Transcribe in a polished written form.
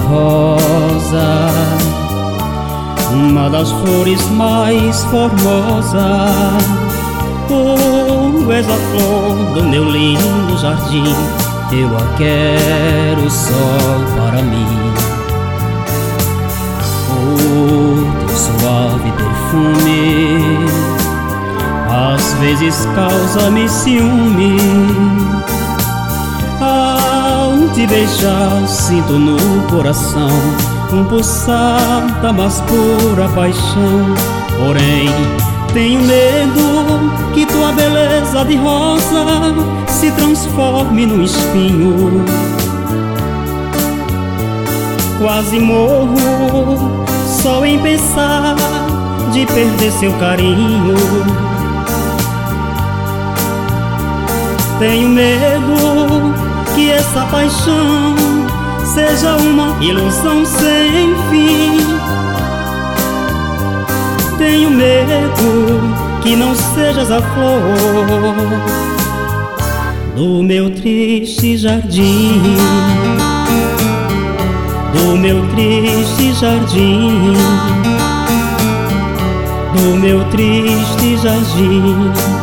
rosa, uma das flores mais formosas. Tu és a flor do meu lindo jardim, eu a quero só para mim. O teu suave perfume às vezes causa-me ciúme. Ao te beijar sinto no coração um pulsar da mais pura paixão. Porém tenho medo que tua beleza de rosa se transforme num espinho. Quase morro só em pensar de perder seu carinho. Tenho medo que essa paixão seja uma ilusão sem fim. Tenho medo que não sejas a flor do meu triste jardim, do meu triste jardim, do meu triste jardim.